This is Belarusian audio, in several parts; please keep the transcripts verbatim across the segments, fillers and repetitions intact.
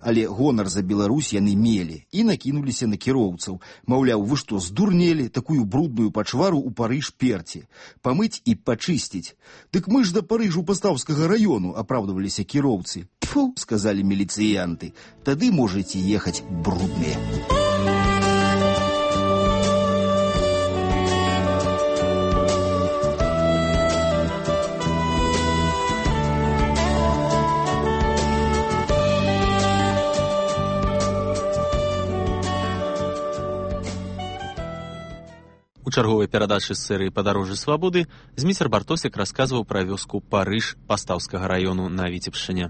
Але гонар за Беларусь яны мелі і накінуліся на кіроўцаў. Маўляў, вы што, здурнелі такую брудную пачвару ў Парыж перці? Памыць і пачысціць. Дык мы ж да Парыжу Пастаўскага раёну, апраўдваліся кіроўцы. Тьфу, сказалі міліцыянты, тады можаце ехаць брудныя. У чарговай перадачы з серыі «Падарожжы свабоды» Зміцер Бартосік расказваў пра вёску Парыж Пастаўскага раёну на Віцебшчыне.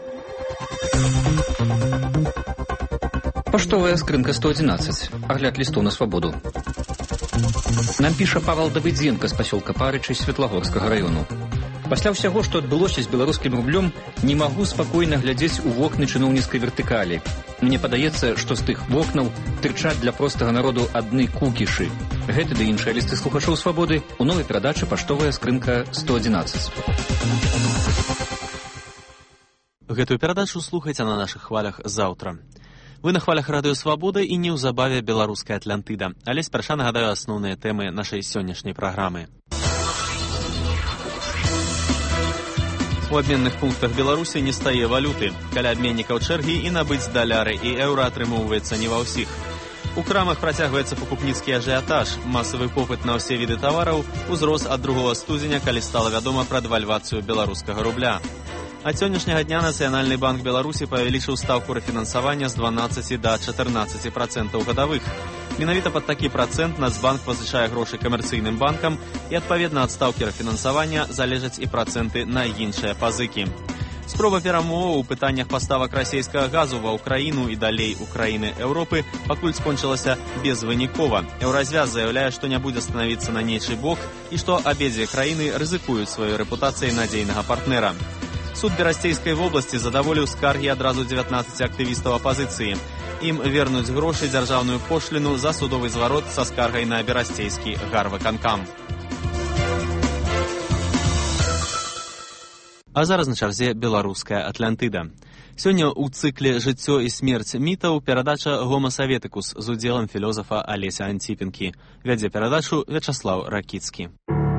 Паштовая скрынка сто адзінаццаць. Агляд лістоў на свабоду. Нам піша Павал Давыдзенка з пасёлка Парычы Светлагорскага раёну. Пасля ўсяго, што адбылося з беларускім рублём, не магу спакойна глядзець у вокны чыноўніцкай вертыкалі. Мне падаецца, што з тых вокнаў тырчаць для простага народу адны кукішы. Гэты ды іншыя лісты слухачоў свабоды у новай перадачы «Паштовая скрынка сто адзінаццаць». Гэтую перадачу слухайце на нашых хвалях заўтра. Вы на хвалях радыё «Свабода» і неўзабаве беларуская Атлантыда. Але спярша нагадаю асноўныя тэмы нашай сённяшняй праграмы. У абменных пунктах Беларусі не стае валюты. Каля абменнікаў чэргі і набыць даляры і еўра атрымоўваецца не ва ўсіх. У крамах працягваецца пакупніцкі ажыятаж. Масавы попыт на ўсе віды тавараў узрос ад другога студзеня, калі стала вядома пра дэвальвацыю беларускага рубля. Ад сённяшняга дня Нацыянальны банк Беларусі павялічыў стаўку рэфінансавання з дванаццаці да чатырнаццаці працэнтаў гадавых. Менавіта пад такі працэнт Нацбанк пазычае грошы камерцыйным банкам і, адпаведна ад стаўкі рэфінансавання, залежаць і працэнты на іншыя пазыкі. Спроба перамоваў у пытаннях паставак расійскага газу ва ўкраіну і далей у краіны Еўропы пакуль скончылася безвынікова. Еўразвяз заяўляе, што не будзе станавіцца на нейчы бок і што абедзве краіны рызыкуюць сваёй рэпутацыяй надзейнага партнера. Суд Берасцейскай вобласці задаволіў скаргі адразу дзевятнаццаці актывістаў апазіцыі. Ім вернуць грошы дзяржаўную пошліну за судовы зварот са скаргай на Берасцейскі гарвыканкам. А зараз на чарзе беларуская Атлантыда. Сёння ў цыкле «Жыццё і смерць мітаў» перадача «Гома Саветыкус» з удзелам філозафа Алеся Антіпенкі. Вядзе перадачу Вячаслаў Ракіцкі.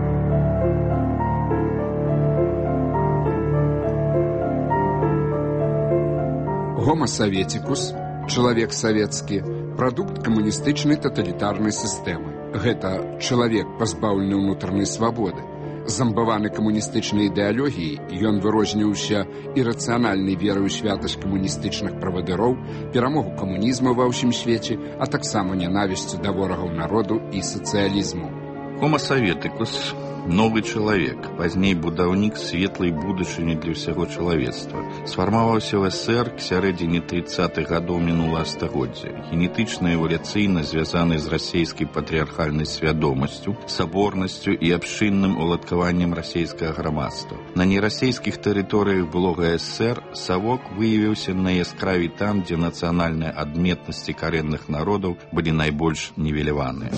Гома Саветыкус, чалавек савецкі, прадукт камуністычнай таталітарнай сістэмы. Гэта чалавек, пазбаўлены ўнутранай свабоды. Замбаваны камуністычнай ідэалогіяй, ён вырозніваўся ірацыянальнай верай у святасць камуністычных правадыроў, перамогу камунізму ва ўсім свеце, а таксама нянавісцю да ворагаў народу і сацыялізму. Гома Саветыкус – новы чалавек, пазней будаўнік светлай будучыні для ўсяго чалавецтва. Сфармаваўся ў эс эс эр к сярэдзіне трыццатых гадоў мінулага стагоддзя. Генетычна эвалюцыйна звязаны з расійскай патрыархальнай свядомасцю, саборнасцю і абшчынным уладкаваннем расійскага грамадства. На нерасійскіх тэрыторыях былога эс эс эр Савок выявіўся найяскравей там, дзе нацыянальныя адметнасці карэнных народаў былі найбольш нівеляваныя.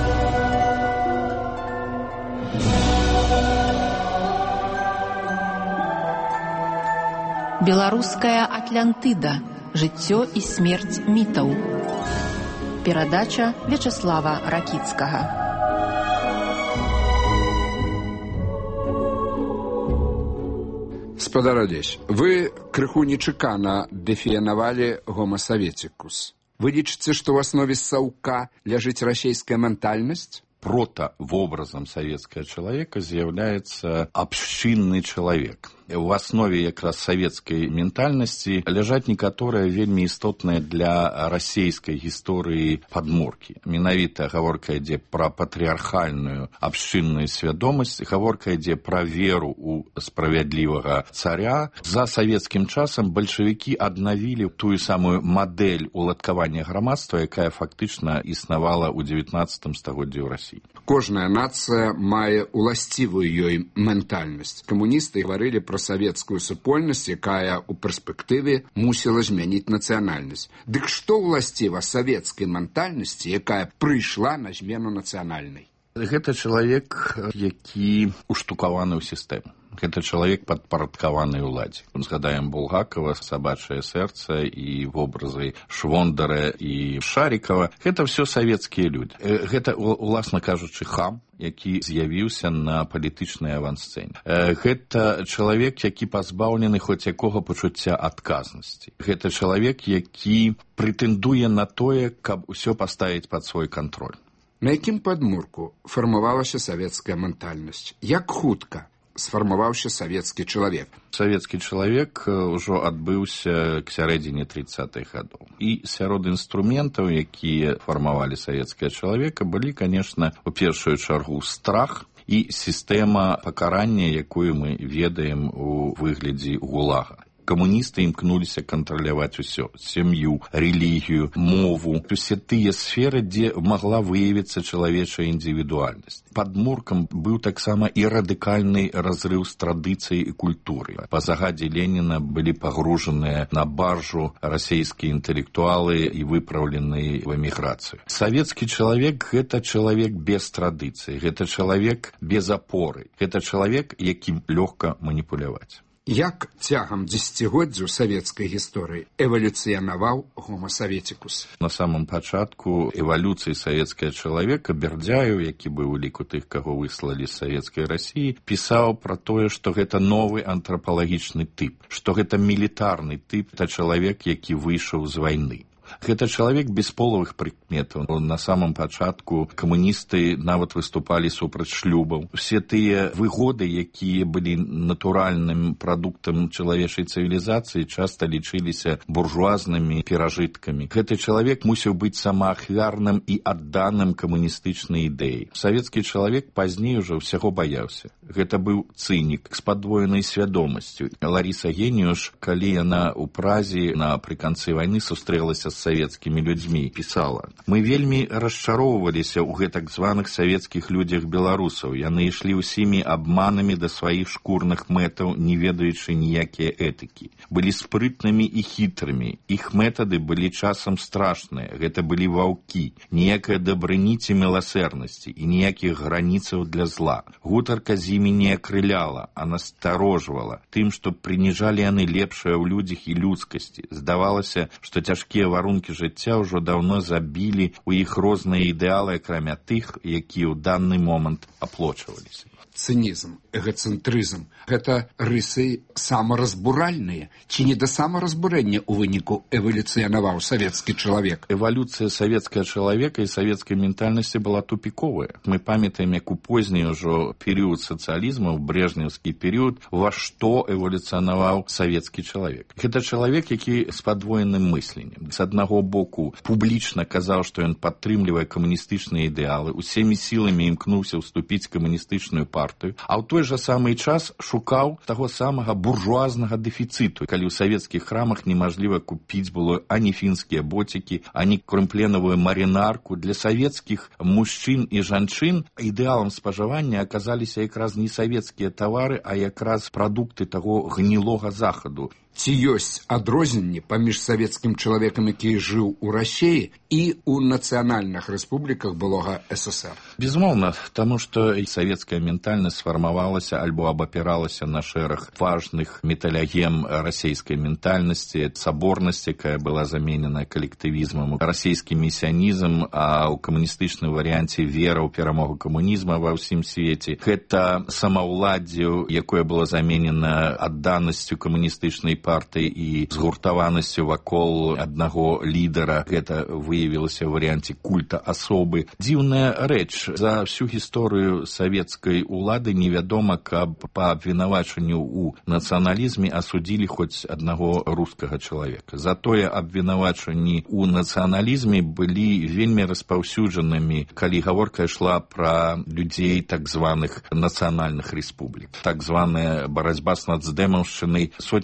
Беларуская Атлантыда. Жыццё і смерць мітаў. Перадача Вячаслава Ракіцкага. Спадар Алесь, вы крыху нечакана дэфіянавалі Гома Саветыкус. Вы лічыце, што ў аснове Саўка ляжыць расійская ментальнасць? Протавобразам савецкага чалавека з'яўляецца абшчынны чалавек. У аснове якраз савецкай ментальнасці ляжаць некаторыя вельмі істотныя для расійскай гісторыі падмуркі. Менавіта гаворка ідзе пра патрыархальную абшчынную свядомасць, гаворка ідзе пра веру ў справядлівага царя. За савецкім часам бальшавікі аднавілі тую самую мадэль уладкавання грамадства, якая фактычна існавала ў дзевятнаццатым стагоддзі ў Расіі. Кожная нацыя мае уласцівую ёй ментальнасць. Камуністы гаварылі пра савецкую супольнасць, якая ў перспектыве мусіла змяніць нацыянальнасць. Дык што ўласціва савецкай ментальнасці, якая прыйшла на змену нацыянальнай? Гэта чалавек, які уштукаваны ў сістэму. Гэта чалавек падпарадкаваны ўладзе. Згадаем Булгакова, сабачае сэрца і вобразы Швондара і Шарікава. Гэта ўсё савецкія людзі. Гэта, уласна кажучы, хам, які з'явіўся на палітычнай авансцэне. Гэта чалавек, які пазбаўлены хоць якога пачуцця адказнасці. Гэта чалавек, які прэтэндуе на тое, каб усё паставіць пад свой кантроль. На якім падмурку фармавалася савецкая ментальнасць? Як хутка сфармаваўся савецкі чалавек? Савецкі чалавек ўжо адбыўся к сярэдзіне трыццатых гадоў. І сярод інструментаў, якія фармавалі савецкага чалавека, былі, канешне, у першую чаргу страх і сістэма пакарання, якую мы ведаем у выглядзе гулага. Камуністы імкнуліся кантраляваць усё: сям'ю, рэлігію, мову, усе тыя сферы, дзе магла выявіцца чалавечая індывідуальнасць. Падмуркам быў таксама і радыкальны разрыў з традыцыяй і культурай. Па загадзе Леніна былі пагружаныя на баржу расійскія інтэлектуалы і выпраўленыя ў эміграцыю. Савецкі чалавек – гэта чалавек без традыцыі, гэта чалавек без апоры, гэта чалавек, якім лёгка маніпуляваць. Як цягам дзесяцігоддзяў савецкай гісторыі эвалюцыянаваў Homo советicus? На самом пачатку эвалюцыі савецкага чалавека Бердзяеў, які быў у ліку тых, каго выслалі з савецкай Расіі, пісаў пра тое, што гэта новы антрапалагічны тып, што гэта мілітарны тып, это чалавек, які выйшаў з вайны. Гэта чалавек без полавых прыкметаў. На самом пачатку камуністы нават выступалі супраць шлюбаў. Усе тыя выгоды, якія былі натуральным прадуктам чалавечай цывілізацыі, часта лічыліся буржуазнымі перажыткамі. Гэты чалавек мусіў быць самаахвярным і адданым камуністычнай ідэі. Савецкі чалавек пазней ужо ўсяго баяўся. Гэта быў цынік з падвоенай свядомасцю. Ларіса Геніуш, калі яна ў Празе напрыканцы вайны сустрэлася з савецкімі людзьмі, пісала: «Мы вельмі расчароўваліся ў гэтак званых савецкіх людзях беларусаў. Яны ішлі ўсімі абманамі да сваіх шкурных мэтаў, не ведаючы ніякія этыкі. Былі спрытнымі і хітрымі. Іх метады былі часам страшныя. Гэта былі ваўкі. Ніякая дабрыніці міласэрнасці і ніякіх граніцаў для зла. Гутарка з імі не акрыляла, а насторожвала тым, што прыніжалі яны лепшае ў людзях і людскасці. Здавалася, што цяжкія варункі жыцця ўжо даўно забілі ў іх розныя ідэалы, акрамя тых, якія ў даны момант аплочваліся». Цынізм, эгацэнтрызм – гэта рысы самаразбуральныя, ці не да самаразбурэння ў выніку эвалюцыянаваў савецкі чалавек? Эвалюцыя савецкага чалавека і савецкай ментальнасці была тупіковая. Мы памятаем, як у позні ўжо перыяд сацыялізму, брежнеўскі перыяд, ва што эвалюцыянаваў савецкі чалавек. Гэта чалавек, які з падвоеным мысленнем. З аднаго боку, публічна казаў, што ён падтрымлівае камуністычныя ідэалы, усімі сіламі імкнуўся ўступіць камуністычную партыю, а ў той жа самы час шукаў таго самага буржуазнага дэфіцыту, калі ў савецкіх храмах немажліва купіць было ані фінскія боцікі, ані крымпленавую марінарку. Для савецкіх мужчын і жанчын ідэалам спажывання аказаліся якраз не савецкія тавары, а якраз прадукты таго гнілога захаду. Ці ёсць адрозненні паміж савецкім чалавекам, які жыў у Расіі, і ў нацыянальных рэспубліках былога СССР? Безумоўна, таму што савецкая ментальнасць сфармавалася альбо абапіралася на шэраг важных металягем расійскай ментальнасці, саборнасць, якая была заменена калектывізмам, расійскі месіянізм, а ў камуністычным варыянце вера ў перамогу камунізма ва ўсім свеце. Гэта самаўладдзе, якое было заменена адданасцю камуністычнай партыі і згуртаванасцю вакол аднаго лідара. Гэта выявілася ў варыянце культа асобы. Дзіўная рэч, за всю гісторыю савецкай улады невядома, каб па абвінавачанню ў нацыяналізме асудзілі хоць аднаго рускага чалавека. Затое абвінавачанні ў нацыяналізме былі вельмі распаўсюджанымі, калі гаворка ішла пра людзей так званых нацыянальных рэспублік. Так званая барацьба з нацдэмаўшчынай сотнямі тысяч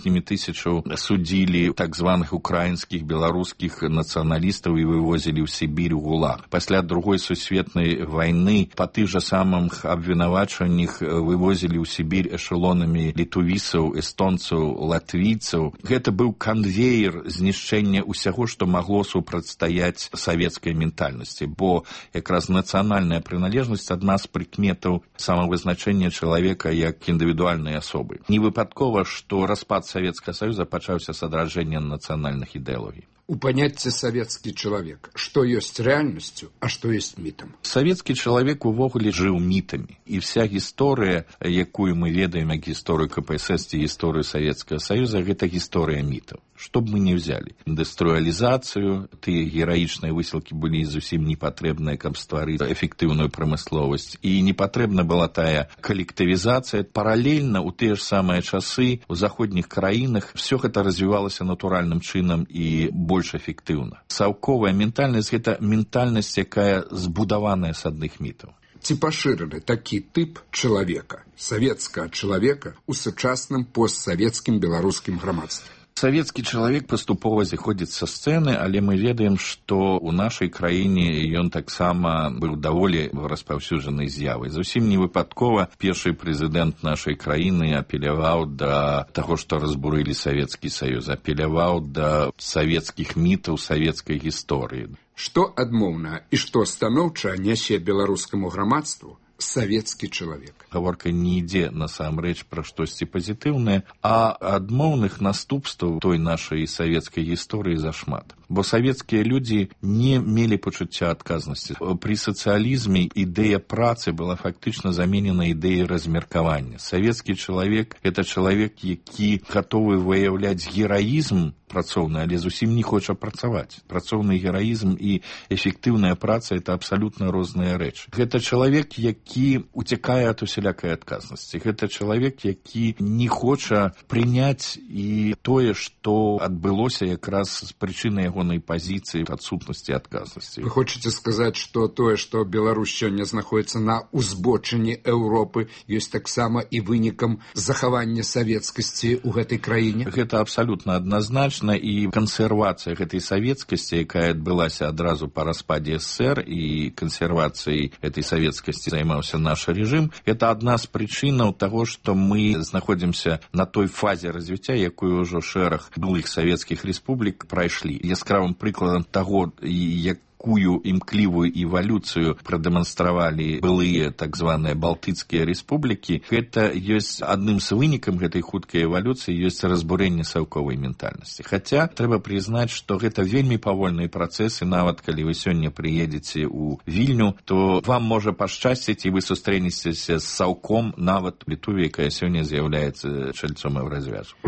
тысячаў судзілі так званых украінскіх, беларускіх нацыяналістаў і вывозілі ў Сібір у ГУЛАГ. Пасля другой сусветнай вайны па тых жа самых абвінавачваннях вывозілі ў Сібір эшелонамі літувісаў, эстонцаў, латвійцаў. Гэта быў канвеер знішчэння ўсяго, што магло супрацьстаяць савецкай ментальнасці, бо якраз нацыянальная прыналежнасць адна з прыкметаў самавызначэння чалавека як індывідуальнай асобы. Не выпадкова, што распад Савецкага Саюза пачаўся з адраджэння нацыянальных ідэалогій. У паняцце савецкі чалавек, што ёсць рэальнасцю, а што ёсць мітам? Савецкі чалавек увогуле жыў мітамі. І вся гісторыя, якую мы ведаем як гісторыю ка пэ эс эс ці гісторыю Савецкага Саюза, гэта гісторыя мітаў. Што б мы не взяли. Індустрыялізацыю, тыя гераічныя высілкі былі зусім непатрэбныя, каб стварыць эфектыўную прамысловасць. І непатрэбна была тая калектывізацыя. Паралельна ў тыя ж самыя часы у заходніх краінах все гэта развівалася натуральным чынам і больш эфектыўна. Саўковая ментальнасць – гэта ментальнасць, якая збудаваная з адных мітаў. Ці пашыраны такі тып чалавека, савецкага чалавека ў сучасным постсавецкім беларускім грамадстве? Савецкі чалавек паступова зыходзіць са сцэны, але мы ведаем, што ў нашай краіне ён таксама быў даволі распаўсюджанай з'явай. Зусім не выпадкова першы прэзідэнт нашай краіны апеляваў да таго, што разбурылі Савецкі Саюз, апеляваў да савецкіх мітаў, савецкай гісторыі. Што адмоўна і што станоўча нясе беларускаму грамадству савецкі чалавек? Гаворка не ідзе насамрэч пра штосьці пазітыўнае, а адмоўных наступстваў той нашай савецкай гісторыі зашмат. Бо савецкія людзі не мелі пачуцця адказнасці. Пры сацыялізме ідэя працы была фактычна заменена ідэяй размеркавання. Савецкі чалавек – гэта чалавек, які гатовы выяўляць гераізм працоўны, але зусім не хоча працаваць. Працоўны гераізм і эфектыўная праца – это абсалютна розныя рэчы. Гэта чалавек, які уцякае ад усялякай адказнасці. Гэта чалавек, які не хоча прыняць і тое, што адбылося якраз з прычыны ягонай пазіцыі адсутнасці адказнасці. Вы хочаце сказаць, што тое, што Беларусь сёння знаходзіцца на узбочыне Еўропы, ёсць таксама і вынікам захавання савецкасці ў гэтай краіне? Гэта абсалютна адназначна. І кансервацыя гэтай савецкасці, якая адбылася адразу па распадзе эс эс эс эр, і кансервацыяй гэтай савецкасці займаўся наш рэжым, это адна з прычынаў таго, што мы знаходзімся на той фазе развіцця, якую ўжо шэраг былых савецкіх рэспублік прайшлі. Яскравым прыкладам таго, як якую імклівую эвалюцыю прадэманстравалі былыя так званыя балтыцкія рэспублікі, гэта ёсць адным з вынікам гэтай хуткай эвалюцыі ёсць разбурэнне саўковай ментальнасці. Хаця трэба прызнаць, што гэта вельмі павольныя працэсы, нават калі вы сёння прыедзеце ў Вільню, то вам можа пашчасціць і вы сустрэнецеся з саўком нават Літуве, якая сёння з'яўляецца чальцом Еўразвязу.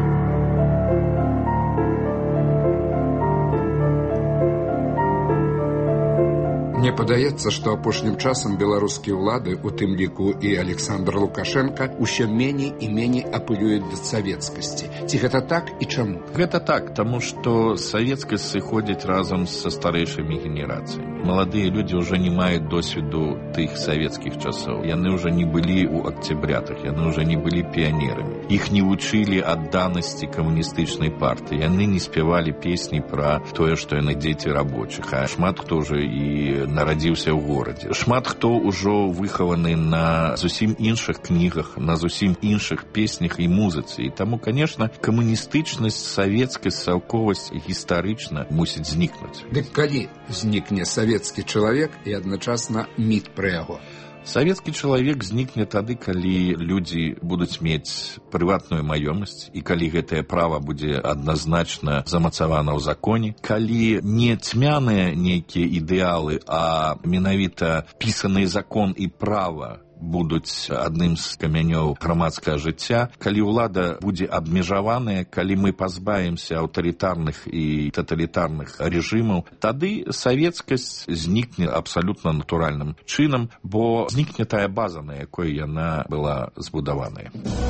Мне падаецца, што апошнім часам беларускія ўлады, у тым ліку і Александр Лукашенко, усё меней і меней апылююць да савецкасці. Ці гэта так і чаму? Гэта так, таму што савецкасць сыходзіць разам са старэйшымі генерацыямі. Маладыя людзі ўжо не маюць досведу тых савецкіх часоў. Яны ўжо не былі ў акцябрятах, яны ўжо не былі піянерамі. Іх не вучылі адданасці камуністычнай партыі. Яны не спявалі песні пра тое, што яны дзеці рабочых, а шмат хто ўжо і нарадзіўся ў горадзе. Шмат хто ўжо выхаваны на зусім іншых кнігах, на зусім іншых песнях і музыцы. І таму, канешне, камуністычнасць, савецкасць, саўковасць гістарычна мусіць знікнуць. Дык калі знікне савецкі чалавек і адначасна міт пра яго? Савецкі чалавек знікне тады, калі людзі будуць мець прыватную маёмасць і калі гэтае права будзе адназначна замацавана ў законе, калі не цьмяныя нейкія ідэалы, а менавіта пісаны закон і права будуць адным з камянёў грамадскага жыцця, калі ўлада будзе абмежаваная, калі мы пазбавімся аўтарытарных і таталітарных рэжымаў, тады савецкасць знікне абсалютна натуральным чынам, бо знікне тая база, на якой яна была збудаваная.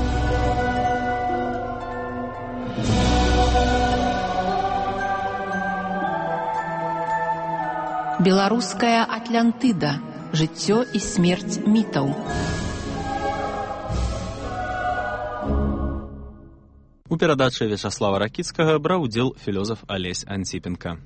Беларуская Атлантыда. Жыццё і смерць мітаў. У перадачы Вячаслава Ракіцкага браў удзел філёзаф Алесь Антіпенка.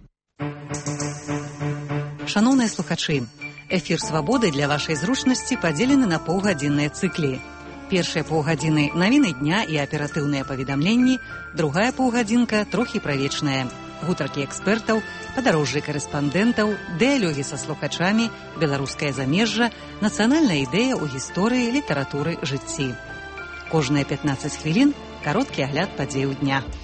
Шаноўныя слухачы, эфір «Свабоды» для вашай зручнасці падзелены на паўгадзінныя цыклі. Першыя паўгадзіны навіны дня і аператыўныя паведамленні, другая паўгадзінка трохі правечная. Гутаркі экспертаў, падарожжы карэспандэнтаў, дыялогі са слухачамі, беларускае замежжа, нацыянальная ідэя ў гісторыі, літаратуры, жыцці. Кожныя пятнаццаць хвілін кароткі агляд падзеяў дня.